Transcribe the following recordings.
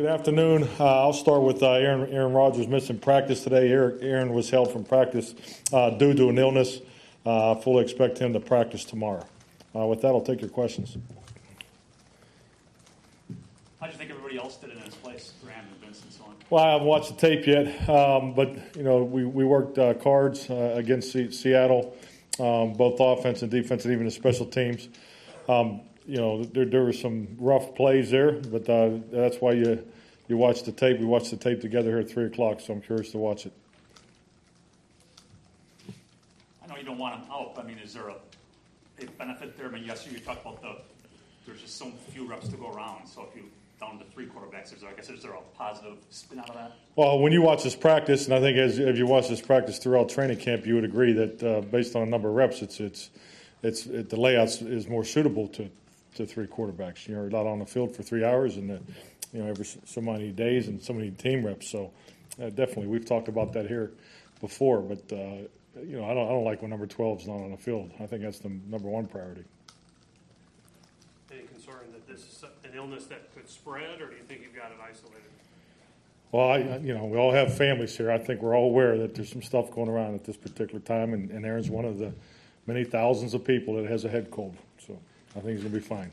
Good afternoon. I'll start with Aaron Rodgers missing practice today. Aaron was held from practice due to an illness. I fully expect him to practice tomorrow. With that, I'll take your questions. How do you think everybody else did in his place, Graham and Vince and so on? Well, I haven't watched the tape yet, but we worked cards against Seattle, both offense and defense, and even the special teams. There were some rough plays there, but that's why you watch the tape. We watched the tape together here at 3 o'clock, so I'm curious to watch it. I know you don't want him out, but I mean, is there a benefit there? I mean, yes, you talked about there's just so few reps to go around, so if you down to 3 quarterbacks, is there a positive spin out of that? Well, when you watch this practice, and I think as you watch this practice throughout training camp, you would agree that based on a number of reps, the layout is more suitable to 3 quarterbacks. You're not on the field for 3 hours, and every so many days and so many team reps. So definitely, we've talked about that here before. But I don't like when number 12 is not on the field. I think that's the number one priority. Any concern that this is an illness that could spread, or do you think you've got it isolated? Well, we all have families here. I think we're all aware that there's some stuff going around at this particular time, and Aaron's one of the many thousands of people that has a head cold. So I think he's going to be fine.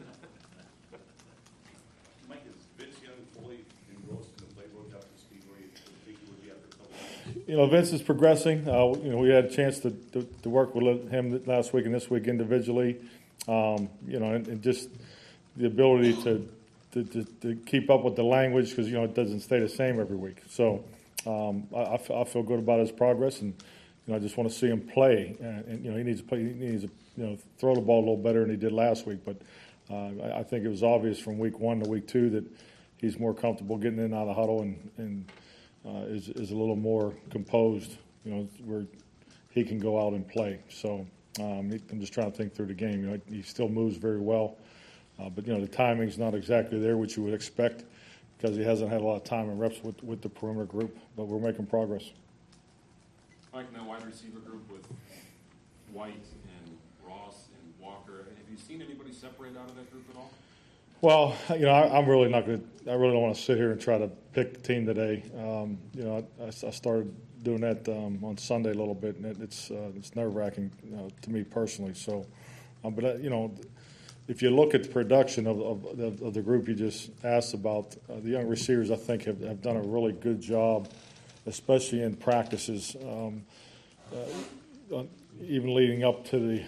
Mike, is Vince Young fully engrossed in the playbook after the speed where you think he would be after a couple of Vince is progressing. We had a chance to work with him last week and this week individually. And just the ability to keep up with the language because it doesn't stay the same every week. So I feel good about his progress, and I just want to see him play. And he needs to play. He needs to throw the ball a little better than he did last week. But I think it was obvious from week 1 to week 2 that he's more comfortable getting in and out of the huddle and is a little more composed. Where he can go out and play. So. I'm just trying to think through the game. He still moves very well, but the timing's not exactly there, which you would expect, because he hasn't had a lot of time and reps with the perimeter group. But we're making progress. Mike, in that wide receiver group with White and Ross and Walker, have you seen anybody separate out of that group at all? Well, I'm really not going to. I really don't want to sit here and try to pick the team today. I started doing that on Sunday a little bit, and it's nerve-wracking to me personally. So, but if you look at the production of the group you just asked about, the young receivers I think have done a really good job, especially in practices, even leading up to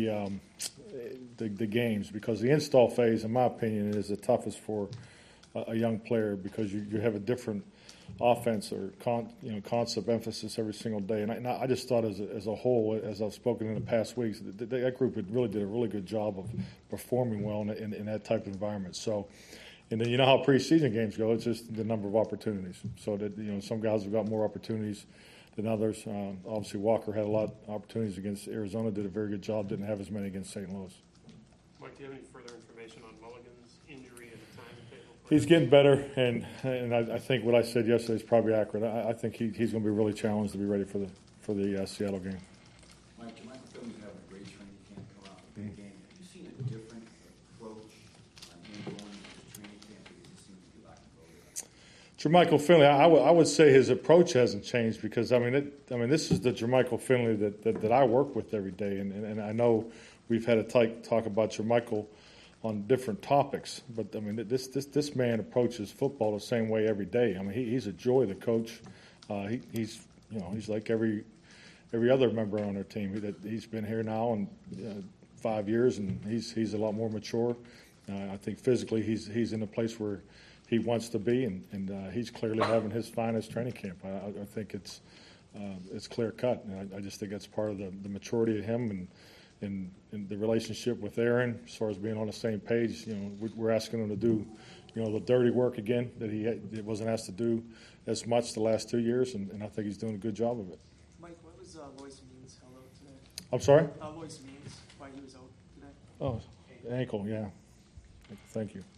the games, because the install phase, in my opinion, is the toughest for a young player because you have a different offense or concept emphasis every single day. And I just thought as a whole, as I've spoken in the past weeks, that group really did a really good job of performing well in that type of environment. So, and then how preseason games go, it's just the number of opportunities. So that some guys have got more opportunities than others. Obviously, Walker had a lot of opportunities against Arizona, did a very good job, didn't have as many against St. Louis. Mike, do you have any further information on Mulligan's injury and the timetable? He's getting better, and I think what I said yesterday is probably accurate. I think he's going to be really challenged to be ready for the Seattle game. Mike, you might feel you have a great training camp come out for the game. Have you seen a different approach on him going into training camp because he seems to be lacking both? Jermichael Finley, I would say his approach hasn't changed because this is the Jermichael Finley that I work with every day, and I know we've had a talk about Jermichael on different topics, but this man approaches football the same way every day. He's a joy to coach. He's like every other member on our team. He's been here now and 5 years, and he's a lot more mature. I think physically he's in a place where he wants to be, and he's clearly having his finest training camp. I think it's clear cut, and I just think that's part of the maturity of him and the relationship with Aaron as far as being on the same page. We're asking him to do the dirty work again that he wasn't asked to do as much the last 2 years, and I think he's doing a good job of it. Mike, what was Lois Means held out today? I'm sorry? Lois Means, why he was out today? Oh, ankle, yeah. Thank you.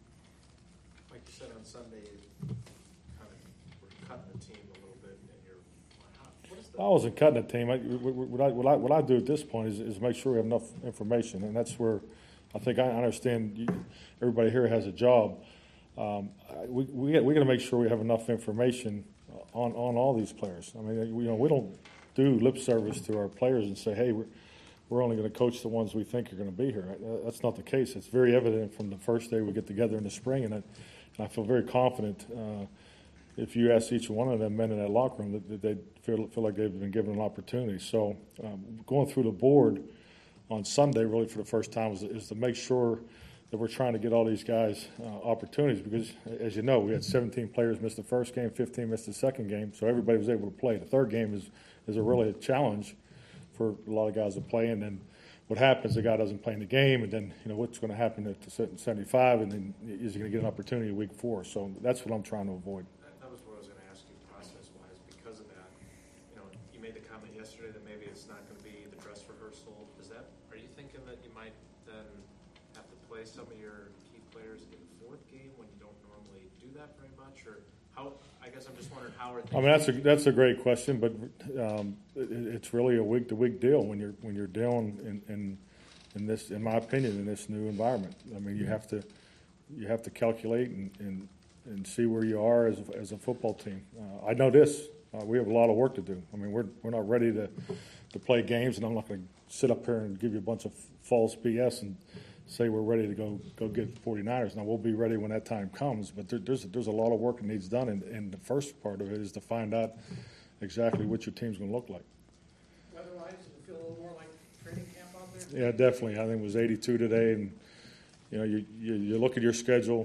Like you said on Sunday, you kind of were cutting the team a little bit, and I wasn't cutting the team. What I do at this point is make sure we have enough information, and that's where I think I understand everybody here has a job. we got to make sure we have enough information on all these players. I mean, we don't do lip service to our players and say, hey, we're only going to coach the ones we think are going to be here. That's not the case. It's very evident from the first day we get together in the spring, and I feel very confident. If you ask each one of them men in that locker room, that they feel like they've been given an opportunity. So going through the board on Sunday, really for the first time, is to make sure that we're trying to get all these guys opportunities because, as you know, we had 17 players miss the first game, 15 missed the second game, so everybody was able to play. The third game is a challenge for a lot of guys to play, and then what happens, the guy doesn't play in the game, and then what's going to happen at the 75, and then is he going to get an opportunity week 4? So that's what I'm trying to avoid. That was what I was going to ask you process-wise because of that. You made the comment yesterday that maybe it's not going to be the dress rehearsal. Are you thinking that you might then have to play some of your key players in the fourth game when you don't normally do that very much, or how? I guess I'm just wondering how are things. I mean, that's a great question, but it's really a week-to-week deal when you're dealing in this, in my opinion, in this new environment. I mean, you have to calculate and see where you are as a football team. I know this. We have a lot of work to do. I mean, we're not ready to play games, and I'm not going to sit up here and give you a bunch of false BS and say we're ready to go get 49ers. Now, we'll be ready when that time comes, but there's a lot of work that needs done, and the first part of it is to find out exactly what your team's going to look like. Weather-wise, does it feel a little more like training camp out there? Yeah, definitely. I think it was 82 today, and you look at your schedule.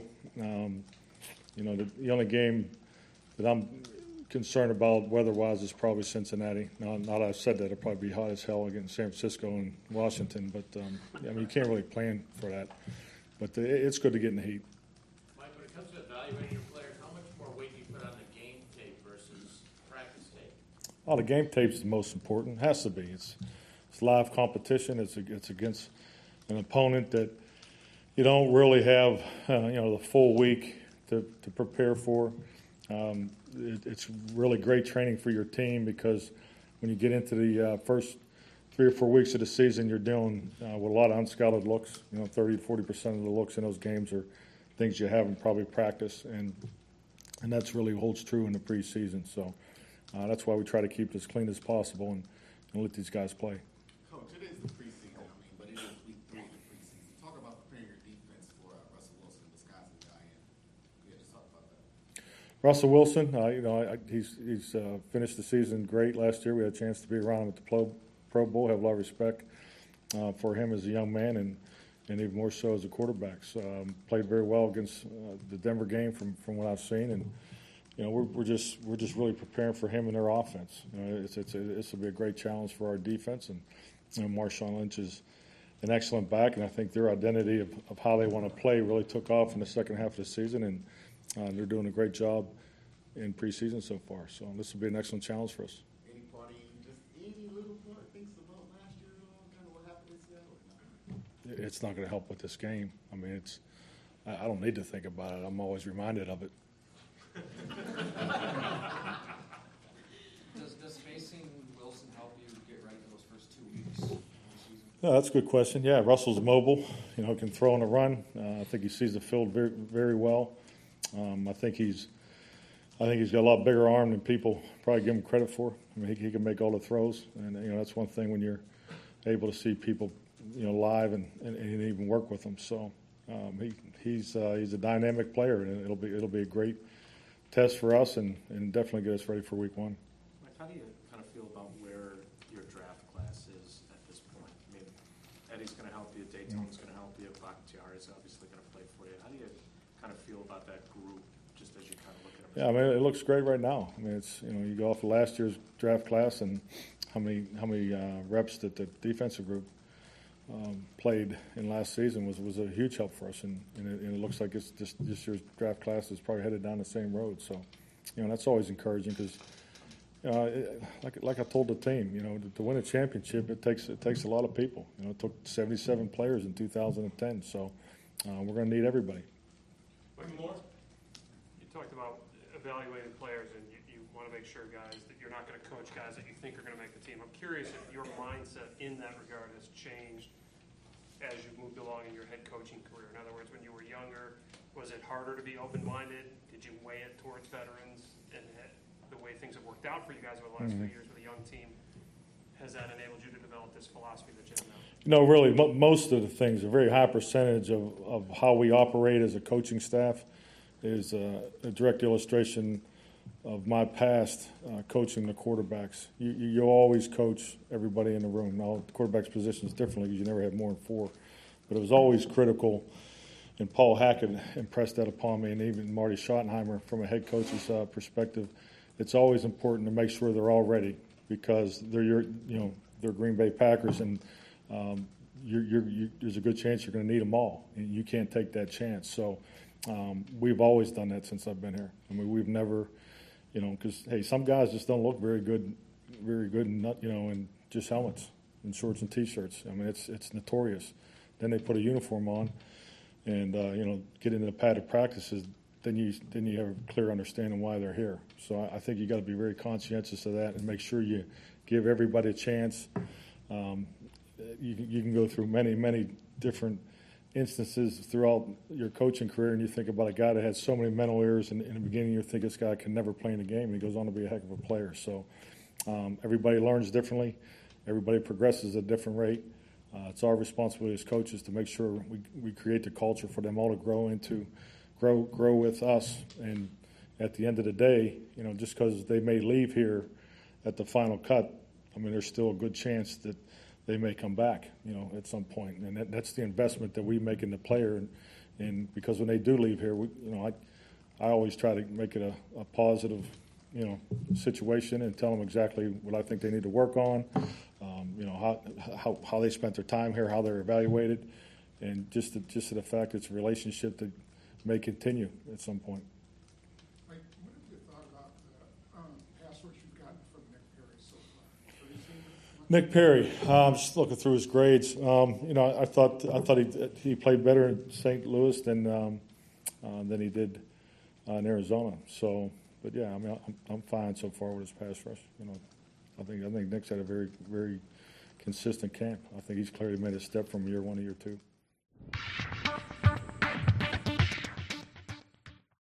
The only game that I'm concerned about weather-wise is probably Cincinnati. Now that I've said that, it'll probably be hot as hell against San Francisco and Washington, but I mean, you can't really plan for that. But it's good to get in the heat. Mike, when it comes to evaluating your players, how much more weight do you put on the game tape versus practice tape? Oh, the game tape's the most important. It has to be. It's live competition. It's against an opponent that you don't really have the full week to prepare for. It's really great training for your team because when you get into the first 3 or 4 weeks of the season, you're dealing with a lot of unscouted looks. 30-40% of the looks in those games are things you haven't probably practiced, and that's really holds true in the preseason. So that's why we try to keep it as clean as possible and let these guys play. Coach, it is the preseason, but it is week 3 of the preseason. Talk about preparing your defense for Russell Wilson, Wisconsin guy, and just talk about that. Russell Wilson, he's finished the season great last year. We had a chance to be around him at the Pro Bowl. Have a lot of respect for him as a young man and even more so as a quarterback. So, played very well against the Denver game from what I've seen, and we're just really preparing for him and their offense. This will be a great challenge for our defense, and Marshawn Lynch is an excellent back, and I think their identity of how they want to play really took off in the second half of the season, and they're doing a great job in preseason so far. So this will be an excellent challenge for us. Any little part thinks about last year, kind of what happened with Seattle? It's not going to help with this game. I mean, I don't need to think about it. I'm always reminded of it. Does facing Wilson help you get right to those first 2 weeks of the season? No, that's a good question. Yeah, Russell's mobile. Can throw on a run. I think he sees the field very, very well. I think he's got a lot bigger arm than people probably give him credit for. I mean, he can make all the throws, and that's one thing when you're able to see people, live and even work with them. So he's a dynamic player, and it'll be a great test for us, and definitely get us ready for week 1. Mike, how do you kind of feel about where your draft class is at this point? I mean, Eddie's going to help you, Dayton's going to help you, Bakhtiari's obviously going to play for you. How do you kind of feel about that group, just as you kind of look at them? Yeah, I mean, it looks great right now. I mean, it's you go off of last year's draft class and how many reps that the defensive group played in last season was a huge help for us, and it looks like it's just this year's draft class is probably headed down the same road. So, that's always encouraging because, like I told the team, to win a championship it takes a lot of people. It took 77 players in 2010, so we're going to need everybody. Michael Moore, you talked about evaluating players, and you want to make sure, guys, that you're not going to coach guys that you think are going to make the team. I'm curious if your mindset in that regard has changed as you've moved along in your head coaching career. In other words, when you were younger, Was it harder to be open-minded? Did you weigh it towards veterans? And the way things have worked out for you guys over the last few years with a young team, has that enabled you to develop this philosophy that you have now? No, really, most of the things, a very high percentage of how we operate as a coaching staff is a direct illustration of my past coaching the quarterbacks. You always coach everybody in the room. Now, the quarterback's position is differently because you never have more than 4. But it was always critical, and Paul Hackett impressed that upon me, and even Marty Schottenheimer from a head coach's perspective. It's always important to make sure they're all ready because they're Green Bay Packers, and there's a good chance you're going to need them all, and you can't take that chance. So we've always done that since I've been here. I mean, we've never, because hey, some guys just don't look very good, in just helmets and shorts and T-shirts. I mean, it's notorious. Then they put a uniform on, and get into the padded practices. Then you have a clear understanding why they're here. So I think you got to be very conscientious of that and make sure you give everybody a chance. You can go through many different instances throughout your coaching career, and you think about a guy that had so many mental errors. In the beginning, you think this guy can never play in the game, and he goes on to be a heck of a player. So everybody learns differently. Everybody progresses at a different rate. It's our responsibility as coaches to make sure we create the culture for them all to grow with us. And at the end of the day, just because they may leave here at the final cut, I mean, there's still a good chance that they may come back, at some point. And that's the investment that we make in the player. And because when they do leave here, I always try to make it a positive, situation and tell them exactly what I think they need to work on, how they spent their time here, how they're evaluated, and just the fact it's a relationship that may continue at some point. Mike, what have you thought about the pass rush you've gotten from Nick Perry so far? Nick Perry, just looking through his grades, I thought he played better in St. Louis than he did in Arizona. So, but yeah, I mean, I'm fine so far with his pass rush. I think Nick's had a very, very consistent camp. I think he's clearly made a step from year 1 to year 2.